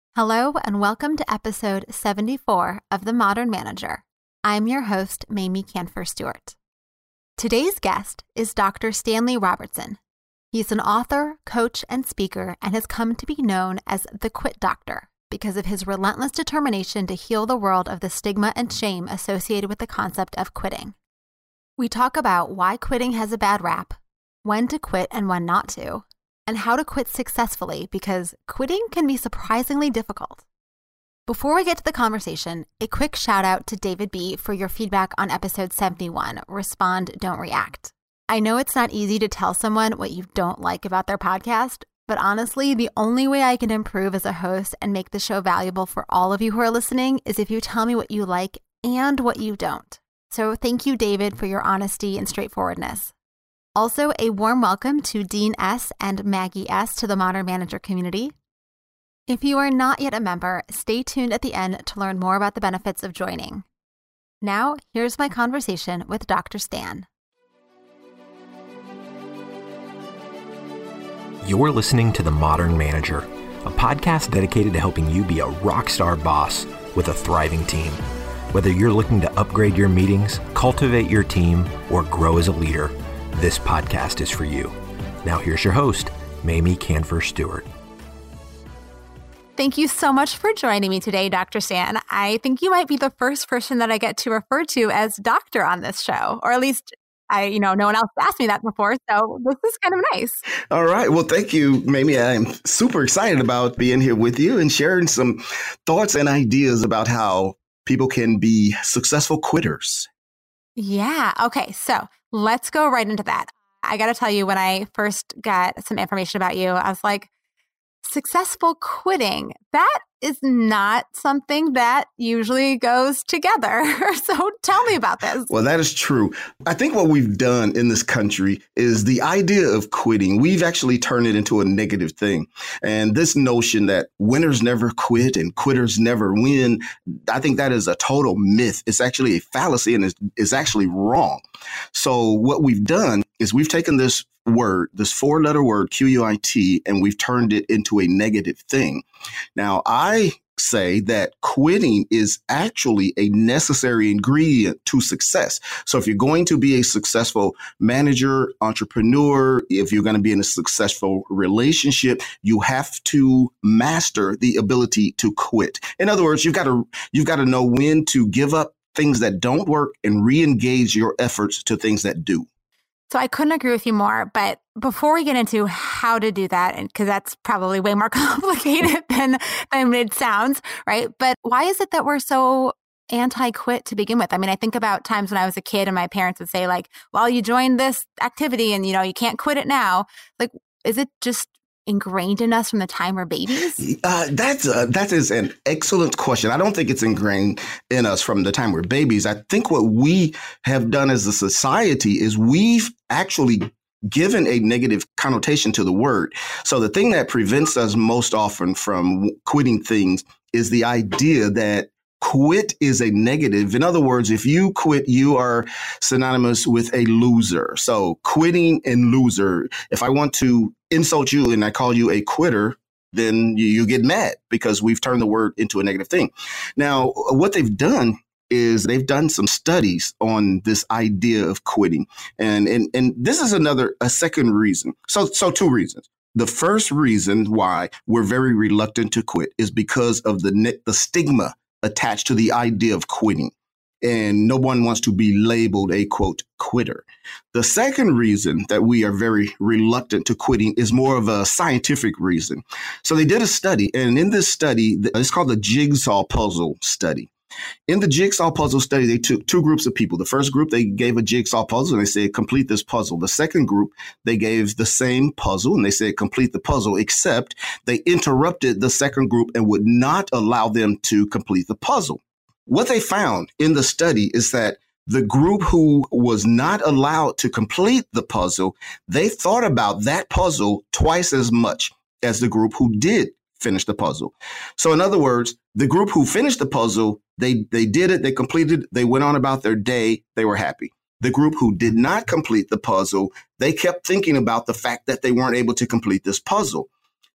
Hello and welcome to episode 74 of The Modern Manager. I'm your host, Mamie Kanfer-Stewart. Today's guest is Dr. Stanley Robertson. He's an author, coach, and speaker and has come to be known as the Quit Doctor because of his relentless determination to heal the world of the stigma and shame associated with the concept of quitting. We talk about why quitting has a bad rap, when to quit and when not to, and how to quit successfully because quitting can be surprisingly difficult. Before we get to the conversation, a quick shout out to David B. for your feedback on episode 71, Respond, Don't React. I know it's not easy to tell someone what you don't like about their podcast, but honestly, the only way I can improve as a host and make the show valuable for all of you who are listening is if you tell me what you like and what you don't. So thank you, David, for your honesty and straightforwardness. Also, a warm welcome to Dean S. and Maggie S. to the Modern Manager community. If you are not yet a member, stay tuned at the end to learn more about the benefits of joining. Now, here's my conversation with Dr. Stan. You're listening to The Modern Manager, a podcast dedicated to helping you be a rockstar boss with a thriving team. Whether you're looking to upgrade your meetings, cultivate your team, or grow as a leader, this podcast is for you. Now here's your host, Mamie Kanfer-Stewart. Thank you so much for joining me today, Dr. Stan. I think you might be the first person that I get to refer to as doctor on this show, or at least no one else asked me that before, so this is kind of nice. All right. Well, thank you, Mamie. I'm super excited about being here with you and sharing some thoughts and ideas about how people can be successful quitters. Yeah. Okay. So let's go right into that. I got to tell you, when I first got some information about you, I was like, successful quitting, that is not something that usually goes together. So tell me about this. Well, that is true. I think what we've done in this country is the idea of quitting. We've actually turned it into a negative thing. And this notion that winners never quit and quitters never win, I think that is a total myth. It's actually a fallacy and it's actually wrong. So what we've done is we've taken this word, this four-letter word, QUIT, and we've turned it into a negative thing. Now, I say that quitting is actually a necessary ingredient to success. So if you're going to be a successful manager, entrepreneur, if you're going to be in a successful relationship, you have to master the ability to quit. In other words, you've got to know when to give up things that don't work and re-engage your efforts to things that do. So I couldn't agree with you more, but before we get into how to do that, and because that's probably way more complicated than it sounds, right? But why is it that we're so anti-quit to begin with? I mean, I think about times when I was a kid and my parents would say like, well, you joined this activity and, you can't quit it now. Like, is it just ingrained in us from the time we're babies? That is an excellent question. I don't think it's ingrained in us from the time we're babies. I think what we have done as a society is we've actually given a negative connotation to the word. So the thing that prevents us most often from quitting things is the idea that quit is a negative. In other words, if you quit, you are synonymous with a loser. So quitting and loser. If I want to insult you and I call you a quitter, then you get mad because we've turned the word into a negative thing. Now, what they've done is they've done some studies on this idea of quitting. And this is a second reason. So two reasons. The first reason why we're very reluctant to quit is because of the stigma attached to the idea of quitting. And no one wants to be labeled a, quote, quitter. The second reason that we are very reluctant to quitting is more of a scientific reason. So they did a study, and in this study, it's called the Jigsaw Puzzle Study. In the Jigsaw Puzzle Study, they took two groups of people. The first group, they gave a jigsaw puzzle, and they said, complete this puzzle. The second group, they gave the same puzzle, and they said, complete the puzzle, except they interrupted the second group and would not allow them to complete the puzzle. What they found in the study is that the group who was not allowed to complete the puzzle, they thought about that puzzle twice as much as the group who did finish the puzzle. So in other words, the group who finished the puzzle, they did it, they completed, they went on about their day, they were happy. The group who did not complete the puzzle, they kept thinking about the fact that they weren't able to complete this puzzle.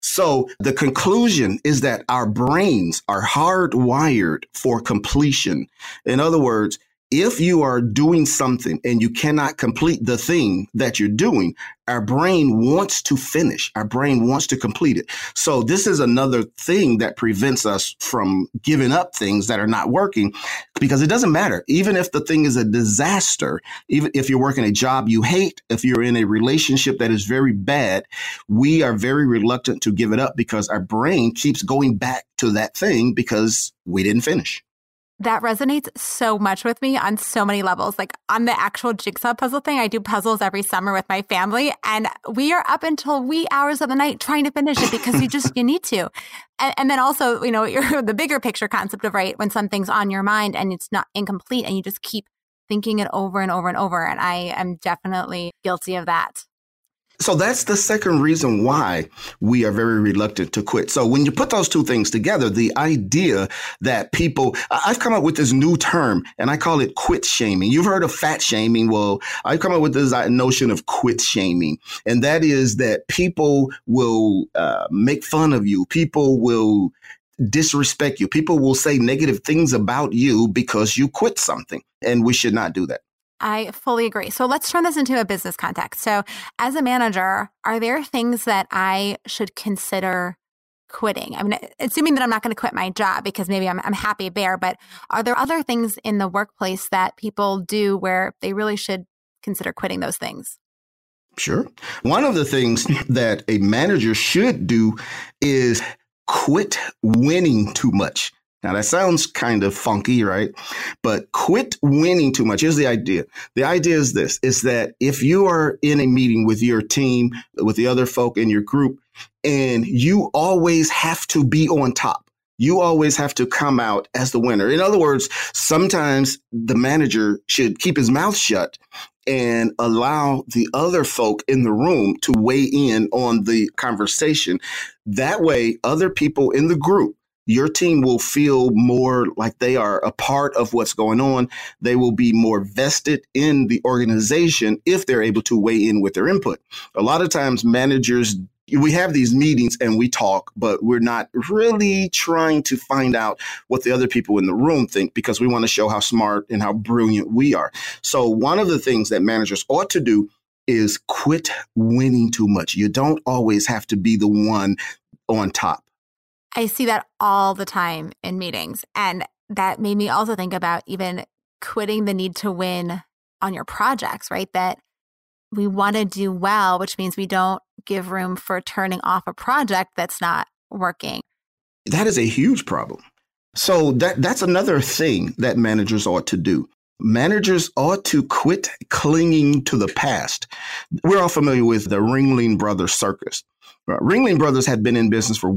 So the conclusion is that our brains are hardwired for completion. In other words, if you are doing something and you cannot complete the thing that you're doing, our brain wants to finish. Our brain wants to complete it. So this is another thing that prevents us from giving up things that are not working, because it doesn't matter. Even if the thing is a disaster, even if you're working a job you hate, if you're in a relationship that is very bad, we are very reluctant to give it up because our brain keeps going back to that thing because we didn't finish. That resonates so much with me on so many levels. Like on the actual jigsaw puzzle thing, I do puzzles every summer with my family, and we are up until wee hours of the night trying to finish it because you need to. And then also, you're the bigger picture concept of, right, when something's on your mind and it's not incomplete and you just keep thinking it over and over and over. And I am definitely guilty of that. So that's the second reason why we are very reluctant to quit. So when you put those two things together, the idea that I've come up with this new term and I call it quit shaming. You've heard of fat shaming. Well, I've come up with this notion of quit shaming. And that is that people will make fun of you. People will disrespect you. People will say negative things about you because you quit something. And we should not do that. I fully agree. So let's turn this into a business context. So as a manager, are there things that I should consider quitting? I mean, assuming that I'm not going to quit my job because maybe I'm happy there, but are there other things in the workplace that people do where they really should consider quitting those things? Sure. One of the things that a manager should do is quit winning too much. Now, that sounds kind of funky, right? But quit winning too much. Here's the idea. The idea is this, is that if you are in a meeting with your team, with the other folk in your group, and you always have to be on top, you always have to come out as the winner. In other words, sometimes the manager should keep his mouth shut and allow the other folk in the room to weigh in on the conversation. That way, other people in the group, your team will feel more like they are a part of what's going on. They will be more vested in the organization if they're able to weigh in with their input. A lot of times managers, we have these meetings and we talk, but we're not really trying to find out what the other people in the room think because we want to show how smart and how brilliant we are. So one of the things that managers ought to do is quit winning too much. You don't always have to be the one on top. I see that all the time in meetings. And that made me also think about even quitting the need to win on your projects, right? That we want to do well, which means we don't give room for turning off a project that's not working. That is a huge problem. So that's another thing that managers ought to do. Managers ought to quit clinging to the past. We're all familiar with the Ringling Brothers Circus. Ringling Brothers had been in business for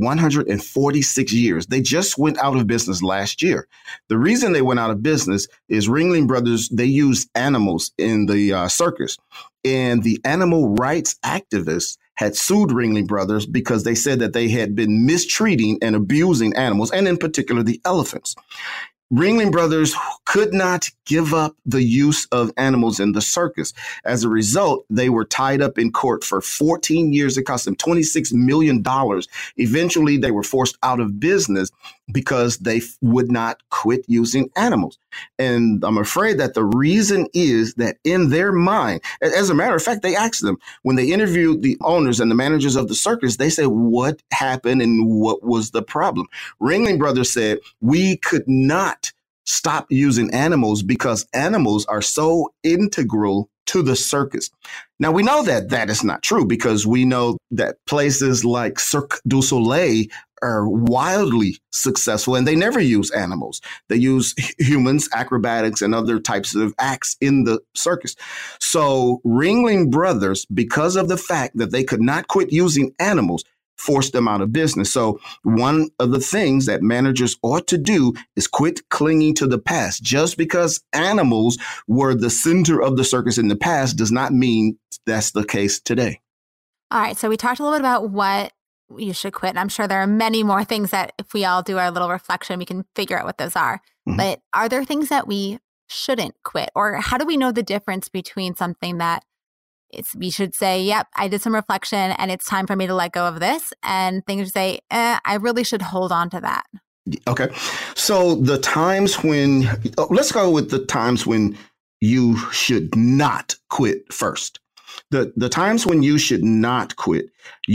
146 years. They just went out of business last year. The reason they went out of business is Ringling Brothers, they used animals in the circus. And the animal rights activists had sued Ringling Brothers because they said that they had been mistreating and abusing animals, and in particular, the elephants. Ringling Brothers could not give up the use of animals in the circus. As a result, they were tied up in court for 14 years. It cost them $26 million. Eventually, they were forced out of business because they would not quit using animals. And I'm afraid that the reason is that in their mind, as a matter of fact, they asked them, when they interviewed the owners and the managers of the circus, they said, what happened and what was the problem? Ringling Brothers said, we could not stop using animals because animals are so integral to the circus. Now, we know that that is not true because we know that places like Cirque du Soleil are wildly successful and they never use animals. They use humans, acrobatics, and other types of acts in the circus. So Ringling Brothers, because of the fact that they could not quit using animals, forced them out of business. So one of the things that managers ought to do is quit clinging to the past. Just because animals were the center of the circus in the past does not mean that's the case today. All right. So we talked a little bit about what you should quit. And I'm sure there are many more things that if we all do our little reflection, we can figure out what those are. Mm-hmm. But are there things that we shouldn't quit? Or how do we know the difference between something that we should say, yep, I did some reflection and it's time for me to let go of this. And things say, I really should hold on to that. Okay. So the times when, let's go with the times when you should not quit first. The times when you should not quit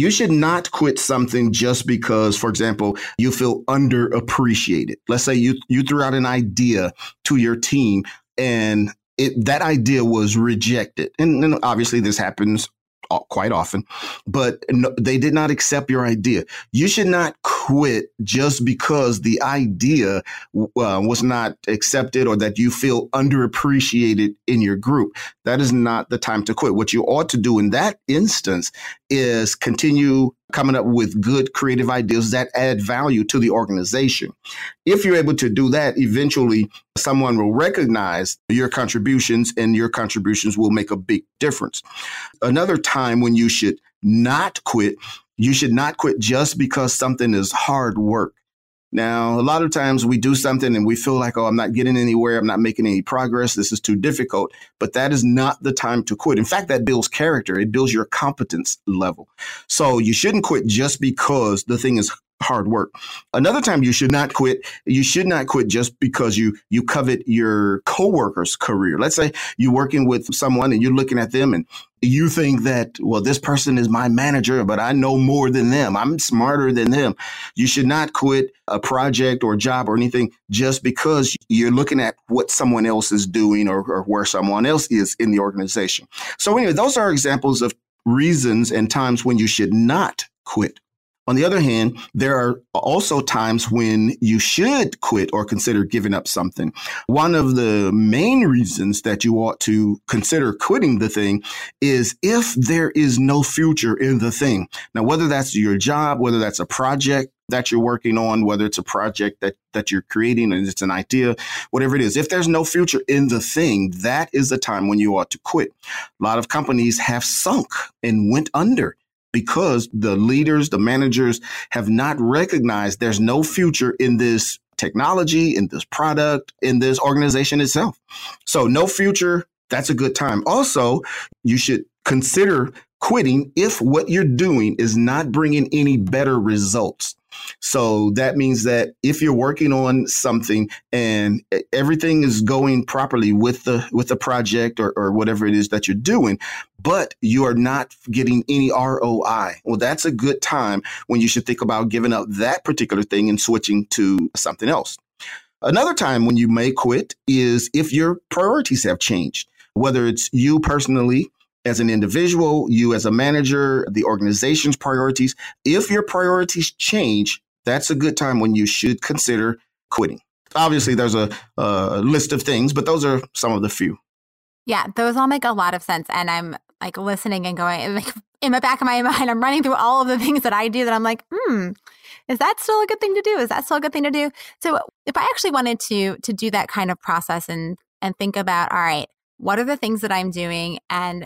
something just because, for example, you feel underappreciated. Let's say you threw out an idea to your team and that idea was rejected. And obviously this happens quite often, but they did not accept your idea. You should not quit just because the idea was not accepted or that you feel underappreciated in your group. That is not the time to quit. What you ought to do in that instance is continue coming up with good creative ideas that add value to the organization. If you're able to do that, eventually someone will recognize your contributions and your contributions will make a big difference. Another time when you should not quit just because something is hard work. Now, a lot of times we do something and we feel like, I'm not getting anywhere. I'm not making any progress. This is too difficult. But that is not the time to quit. In fact, that builds character. It builds your competence level. So you shouldn't quit just because the thing is hard work. Another time you should not quit just because you covet your coworker's career. Let's say you're working with someone and you're looking at them and you think that, well, this person is my manager, but I know more than them. I'm smarter than them. You should not quit a project or a job or anything just because you're looking at what someone else is doing or where someone else is in the organization. So anyway, those are examples of reasons and times when you should not quit. On the other hand, there are also times when you should quit or consider giving up something. One of the main reasons that you ought to consider quitting the thing is if there is no future in the thing. Now, whether that's your job, whether that's a project that you're working on, whether it's a project that you're creating and it's an idea, whatever it is, if there's no future in the thing, that is the time when you ought to quit. A lot of companies have sunk and went under because the leaders, the managers have not recognized there's no future in this technology, in this product, in this organization itself. So no future, that's a good time. Also, you should consider quitting if what you're doing is not bringing any better results. So that means that if you're working on something and everything is going properly with the project or whatever it is that you're doing, but you are not getting any ROI, well, that's a good time when you should think about giving up that particular thing and switching to something else. Another time when you may quit is if your priorities have changed, whether it's you personally, as an individual, you as a manager, the organization's priorities. If your priorities change, that's a good time when you should consider quitting. Obviously, there's a list of things, but those are some of the few. Yeah, those all make a lot of sense. And I'm like listening and going, like in the back of my mind, I'm running through all of the things that I do that I'm like, is that still a good thing to do? Is that still a good thing to do? So if I actually wanted to do that kind of process and think about, all right, what are the things that I'm doing and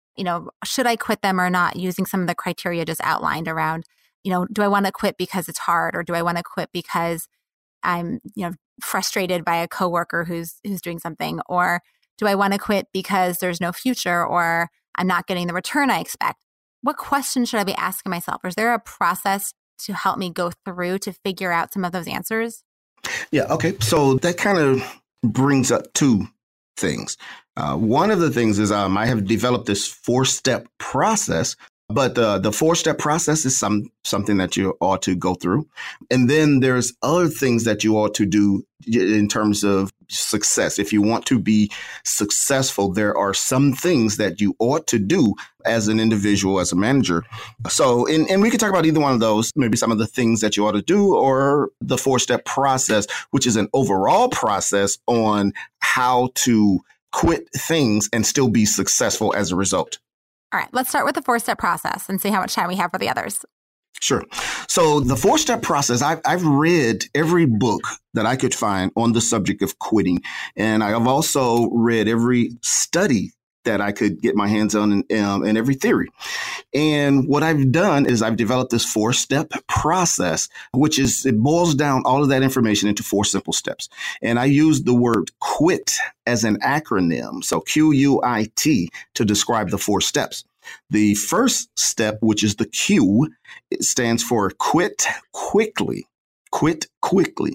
should I quit them or not, using some of the criteria just outlined around, do I want to quit because it's hard, or do I want to quit because I'm, frustrated by a coworker who's doing something, or do I want to quit because there's no future or I'm not getting the return I expect? What questions should I be asking myself? Is there a process to help me go through to figure out some of those answers? Yeah. Okay. So that kind of brings up two things. One of the things is I have developed this 4-step process, but the 4-step process is something that you ought to go through. And then there's other things that you ought to do in terms of success. If you want to be successful, there are some things that you ought to do as an individual, as a manager. So, and we could talk about either one of those, maybe some of the things that you ought to do, or the 4-step process, which is an overall process on how to quit things and still be successful as a result. All right, let's start with the 4-step process and see how much time we have for the others. Sure. So the 4-step process, I've read every book that I could find on the subject of quitting. And I have also read every study that I could get my hands on in every theory. And what I've done is I've developed this 4-step process, which is it boils down all of that information into 4 simple steps. And I use the word QUIT as an acronym. So QUIT to describe the 4 steps. The first step, which is the Q, it stands for quit quickly. Quit quickly.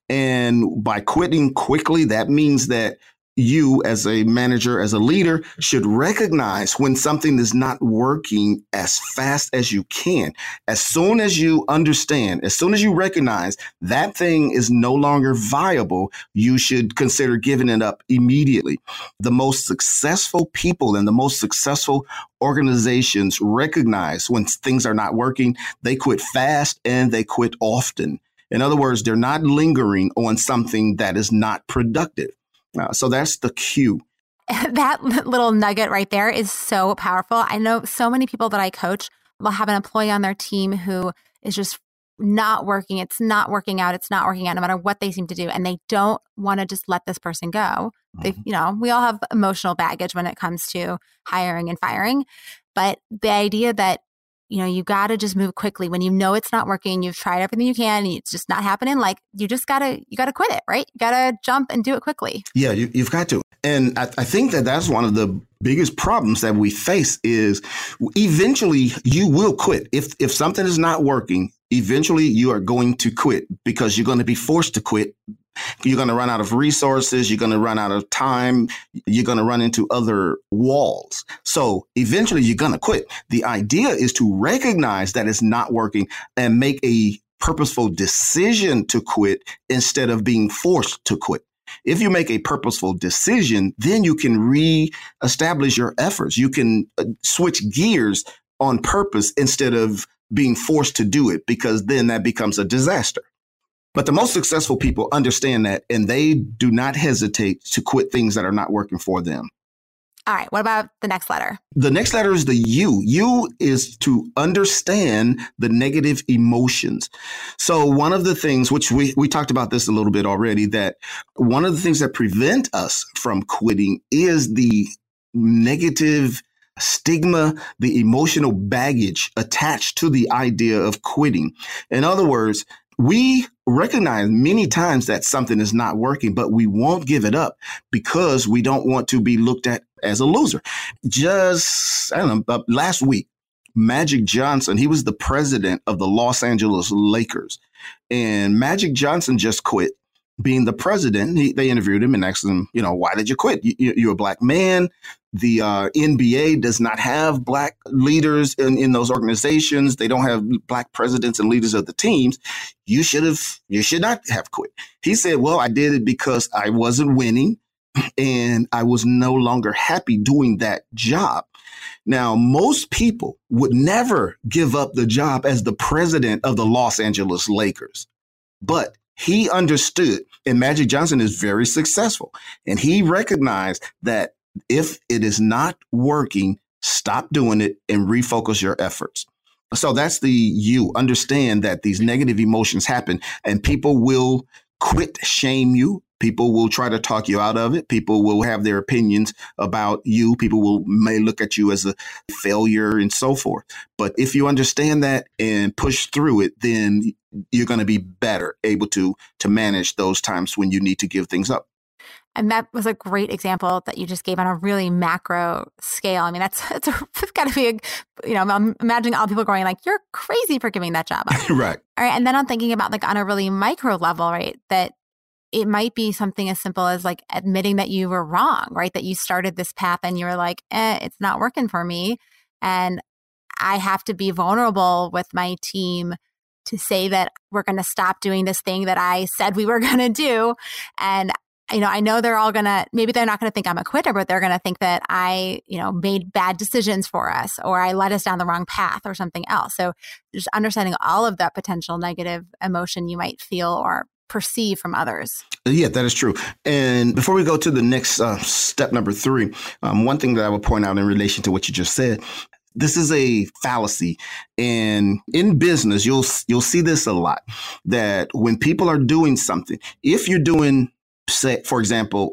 And by quitting quickly, that means that you as a manager, as a leader, should recognize when something is not working as fast as you can. As soon as you understand, as soon as you recognize that thing is no longer viable, you should consider giving it up immediately. The most successful people and the most successful organizations recognize when things are not working. They quit fast and they quit often. In other words, they're not lingering on something that is not productive. So that's the Q. That little nugget right there is so powerful. I know so many people that I coach will have an employee on their team who is just not working. It's not working out. It's not working out no matter what they seem to do. And they don't want to just let this person go. They, we all have emotional baggage when it comes to hiring and firing. But the idea that you got to just move quickly when you know it's not working. You've tried everything you can. It's just not happening. Like you got to quit it, right? You got to jump and do it quickly. Yeah, you've got to. And I think that's one of the biggest problems that we face is eventually you will quit. If something is not working, eventually you are going to quit because you're going to be forced to quit. You're going to run out of resources. You're going to run out of time. You're going to run into other walls. So eventually you're going to quit. The idea is to recognize that it's not working and make a purposeful decision to quit instead of being forced to quit. If you make a purposeful decision, then you can reestablish your efforts. You can switch gears on purpose instead of being forced to do it, because then that becomes a disaster. But the most successful people understand that, and they do not hesitate to quit things that are not working for them. All right. What about the next letter? The next letter is the U. U is to understand the negative emotions. So one of the things, which we talked about this a little bit already, that one of the things that prevent us from quitting is the negative stigma, the emotional baggage attached to the idea of quitting. In other words, we recognize many times that something is not working, but we won't give it up because we don't want to be looked at as a loser. Last week, Magic Johnson, he was the president of the Los Angeles Lakers, and Magic Johnson just quit being the president. They interviewed him and asked him, why did you quit? You're a black man. The NBA does not have black leaders in those organizations. They don't have black presidents and leaders of the teams. You should not have quit. He said, well, I did it because I wasn't winning and I was no longer happy doing that job. Now, most people would never give up the job as the president of the Los Angeles Lakers, but he understood, and Magic Johnson is very successful, and he recognized that if it is not working, stop doing it and refocus your efforts. So that's the you. Understand that these negative emotions happen and people will quit shame you. People will try to talk you out of it. People will have their opinions about you. People may look at you as a failure and so forth. But if you understand that and push through it, then you're going to be better able to manage those times when you need to give things up. And that was a great example that you just gave on a really macro scale. I mean, it's got to be, I'm imagining all people going like, you're crazy for giving that job up. Right. All right. And then I'm thinking about like on a really micro level, right, that it might be something as simple as like admitting that you were wrong, right? That you started this path and you were like, it's not working for me. And I have to be vulnerable with my team to say that we're going to stop doing this thing that I said we were going to do. And I know they're all maybe they're not going to think I'm a quitter, but they're going to think that I, made bad decisions for us or I led us down the wrong path or something else. So just understanding all of that potential negative emotion you might feel or perceive from others. Yeah, that is true. And before we go to the next step number 3, one thing that I would point out in relation to what you just said, this is a fallacy. And in business, you'll see this a lot, that when people are doing something, if you're doing, say, for example,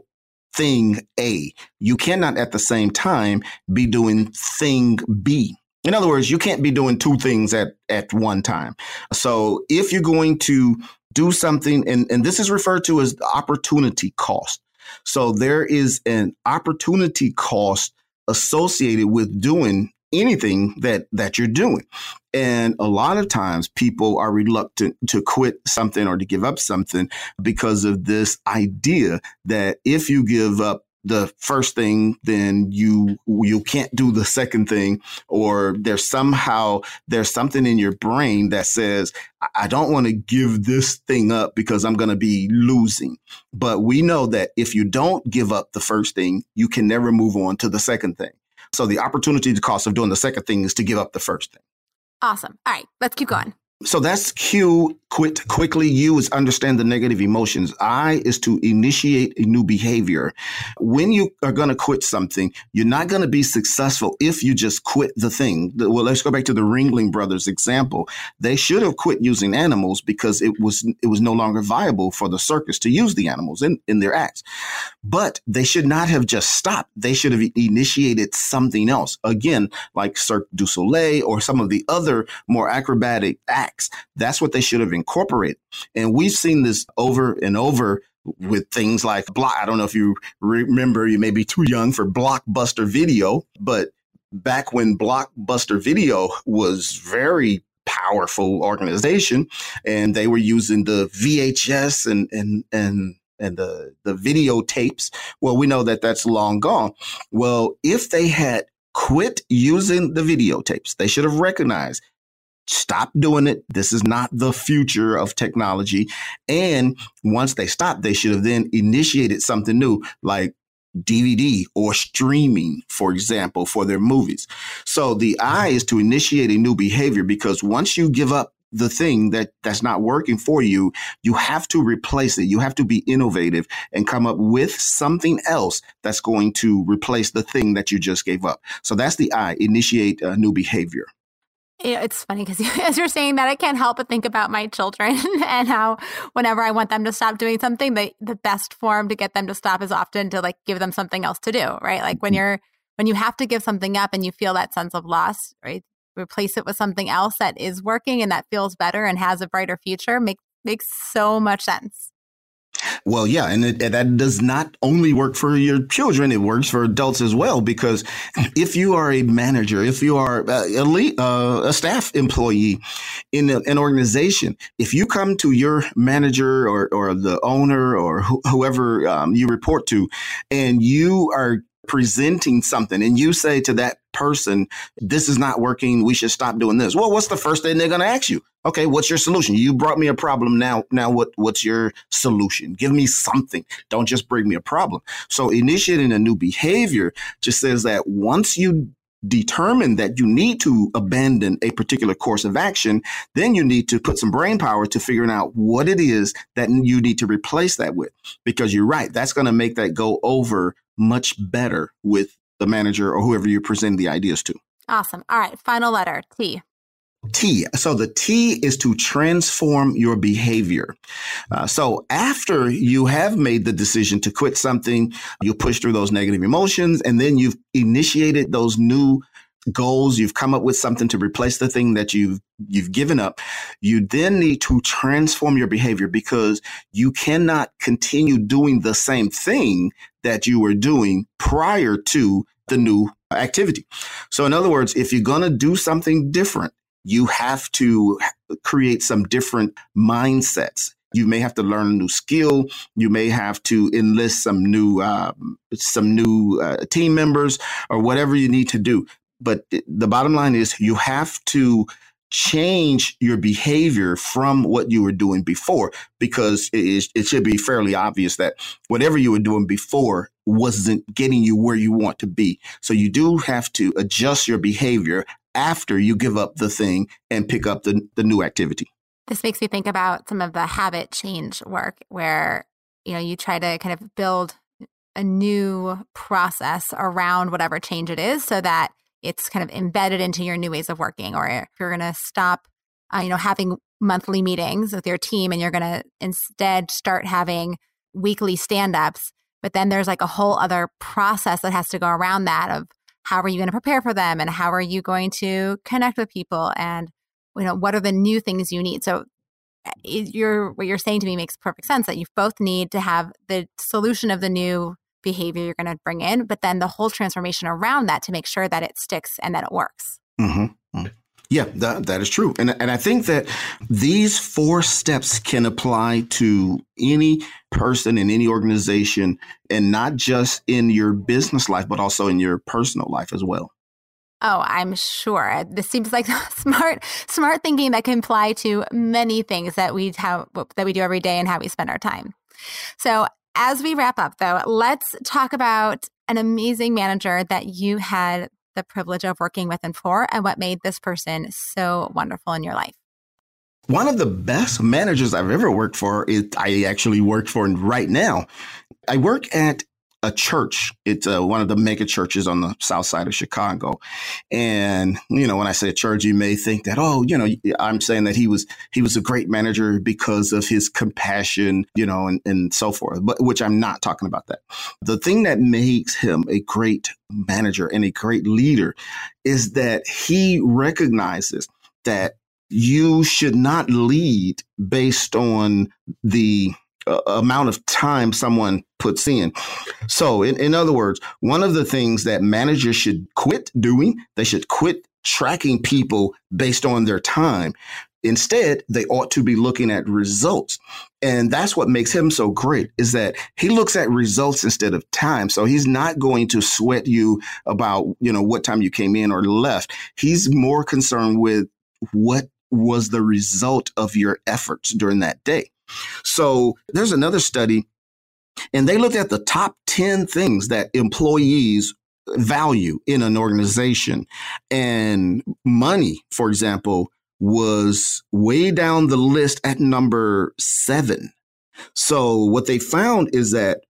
thing A. You cannot at the same time be doing thing B. In other words, you can't be doing two things at one time. So if you're going to do something, and this is referred to as the opportunity cost. So there is an opportunity cost associated with doing anything that you're doing. And a lot of times people are reluctant to quit something or to give up something because of this idea that if you give up the first thing, then you can't do the second thing, or there's something in your brain that says, I don't want to give this thing up because I'm going to be losing. But we know that if you don't give up the first thing, you can never move on to the second thing. So the opportunity cost of doing the second thing is to give up the first thing. Awesome. All right, let's keep going. So that's Q, quit quickly. U is understand the negative emotions. I is to initiate a new behavior. When you are going to quit something, you're not going to be successful if you just quit the thing. Well, let's go back to the Ringling Brothers example. They should have quit using animals because it was no longer viable for the circus to use the animals in their acts. But they should not have just stopped. They should have initiated something else. Again, like Cirque du Soleil or some of the other more acrobatic acts. That's what they should have incorporated. And we've seen this over and over with things like I don't know if you remember, you may be too young for Blockbuster Video, but back when Blockbuster Video was very powerful organization and they were using the VHS and the videotapes. Well, we know that that's long gone. Well, if they had quit using the videotapes, they should have recognized, stop doing it. This is not the future of technology. And once they stopped, they should have then initiated something new like DVD or streaming, for example, for their movies. So the I is to initiate a new behavior, because once you give up the thing that's not working for you, you have to replace it. You have to be innovative and come up with something else that's going to replace the thing that you just gave up. So that's the I, initiate a new behavior. It's funny because as you're saying that, I can't help but think about my children and how whenever I want them to stop doing something, the best form to get them to stop is often to like give them something else to do, right? Like when you have to give something up and you feel that sense of loss, right? Replace it with something else that is working and that feels better and has a brighter future makes so much sense. Well, yeah, and that does not only work for your children, it works for adults as well, because if you are a manager, if you are a staff employee in an organization, if you come to your manager or the owner or whoever you report to, and you are presenting something and you say to that person, this is not working, we should stop doing this. Well, what's the first thing they're going to ask you? Okay, what's your solution? You brought me a problem. Now what's your solution? Give me something. Don't just bring me a problem. So initiating a new behavior just says that once you determine that you need to abandon a particular course of action, then you need to put some brain power to figuring out what it is that you need to replace that with. Because you're right, that's going to make that go over much better with the manager or whoever you're presenting the ideas to. Awesome. All right. Final letter, T. T. So the T is to transform your behavior. So after you have made the decision to quit something, you push through those negative emotions, and then you've initiated those new goals. You've come up with something to replace the thing that you've given up. You then need to transform your behavior, because you cannot continue doing the same thing that you were doing prior to the new activity. So in other words, if you're going to do something different, you have to create some different mindsets. You may have to learn a new skill. You may have to enlist some new team members or whatever you need to do. But the bottom line is you have to change your behavior from what you were doing before, because it should be fairly obvious that whatever you were doing before wasn't getting you where you want to be. So you do have to adjust your behavior after you give up the thing and pick up the new activity. This makes me think about some of the habit change work where, you try to kind of build a new process around whatever change it is so that it's kind of embedded into your new ways of working. Or if you're going to stop, having monthly meetings with your team and you're going to instead start having weekly stand-ups, But then there's like a whole other process that has to go around that of how are you going to prepare for them and how are you going to connect with people and, what are the new things you need? So what you're saying to me makes perfect sense that you both need to have the solution of the new behavior you're going to bring in, but then the whole transformation around that to make sure that it sticks and that it works. Mm-hmm. Yeah, that is true. And I think that these 4 steps can apply to any person in any organization, and not just in your business life, but also in your personal life as well. Oh, I'm sure. This seems like smart thinking that can apply to many things that we do every day and how we spend our time. So as we wrap up, though, let's talk about an amazing manager that you had the privilege of working with and for, and what made this person so wonderful in your life. One of the best managers I've ever worked for is I actually work for right now. I work at a church. It's one of the mega churches on the south side of Chicago. And, when I say church, you may think that, I'm saying that he was a great manager because of his compassion, and so forth, but which I'm not talking about that. The thing that makes him a great manager and a great leader is that he recognizes that you should not lead based on the amount of time someone puts in. So in other words, one of the things that managers should quit doing, they should quit tracking people based on their time. Instead, they ought to be looking at results. And that's what makes him so great, is that he looks at results instead of time. So he's not going to sweat you about, what time you came in or left. He's more concerned with what was the result of your efforts during that day. So there's another study, and they looked at the top 10 things that employees value in an organization. And money, for example, was way down the list at number 7. So what they found is that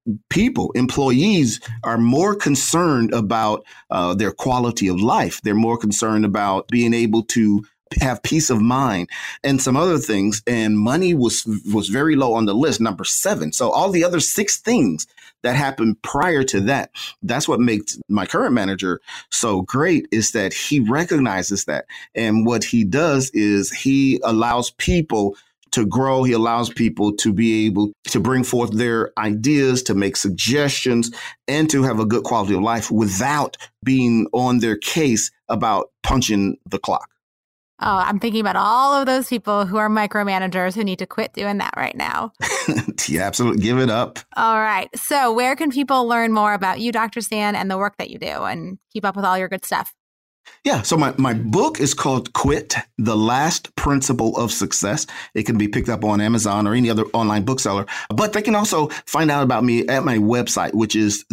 employees are more concerned about their quality of life. They're more concerned about being able to have peace of mind and some other things. And money was very low on the list, number 7. So all the other 6 things that happened prior to that, that's what makes my current manager so great, is that he recognizes that. And what he does is he allows people to grow. He allows people to be able to bring forth their ideas, to make suggestions, and to have a good quality of life without being on their case about punching the clock. Oh, I'm thinking about all of those people who are micromanagers who need to quit doing that right now. Yeah, absolutely. Give it up. All right. So where can people learn more about you, Dr. Stan, and the work that you do and keep up with all your good stuff? Yeah. So my book is called Quit, The Last Principle of Success. It can be picked up on Amazon or any other online bookseller. But they can also find out about me at my website, which is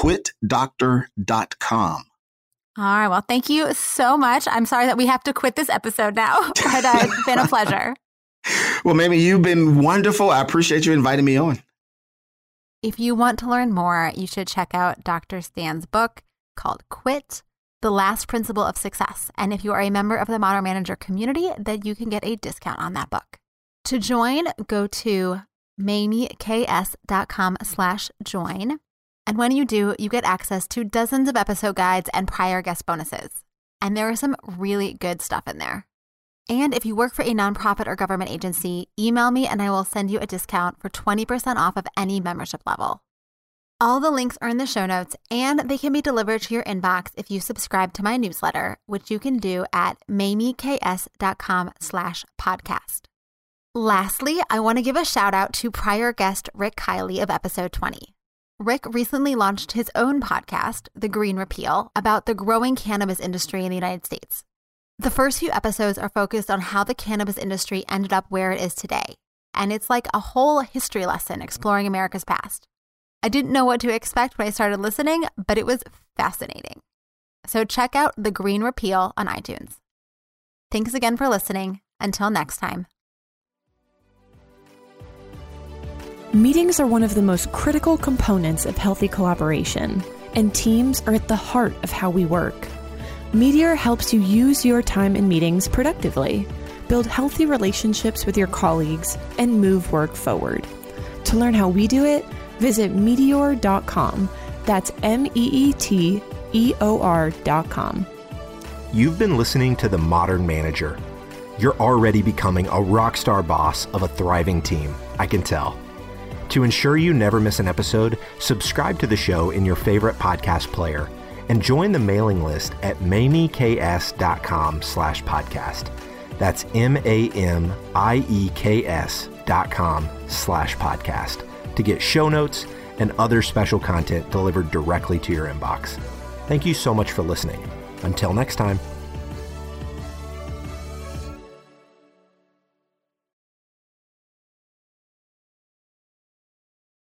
thequitdoctor.com. All right. Well, thank you so much. I'm sorry that we have to quit this episode now, but it's been a pleasure. Well, Mamie, you've been wonderful. I appreciate you inviting me on. If you want to learn more, you should check out Dr. Stan's book called Quit, The Last Principle of Success. And if you are a member of the Modern Manager community, then you can get a discount on that book. To join, go to mamieks.com/join. And when you do, you get access to dozens of episode guides and prior guest bonuses. And there is some really good stuff in there. And if you work for a nonprofit or government agency, email me and I will send you a discount for 20% off of any membership level. All the links are in the show notes, and they can be delivered to your inbox if you subscribe to my newsletter, which you can do at mamieks.com/podcast. Lastly, I want to give a shout out to prior guest Rick Kiley of episode 20. Rick recently launched his own podcast, The Green Repeal, about the growing cannabis industry in the United States. The first few episodes are focused on how the cannabis industry ended up where it is today, and it's like a whole history lesson exploring America's past. I didn't know what to expect when I started listening, but it was fascinating. So check out The Green Repeal on iTunes. Thanks again for listening. Until next time. Meetings are one of the most critical components of healthy collaboration, and teams are at the heart of how we work. Meteor helps you use your time in meetings productively, build healthy relationships with your colleagues, and move work forward. To learn how we do it, visit meeteor.com. That's MEETEOR.com. You've been listening to The Modern Manager. You're already becoming a rock star boss of a thriving team, I can tell. To ensure you never miss an episode, subscribe to the show in your favorite podcast player and join the mailing list at mamieks.com/podcast. That's MAMIEKS.com/podcast to get show notes and other special content delivered directly to your inbox. Thank you so much for listening. Until next time.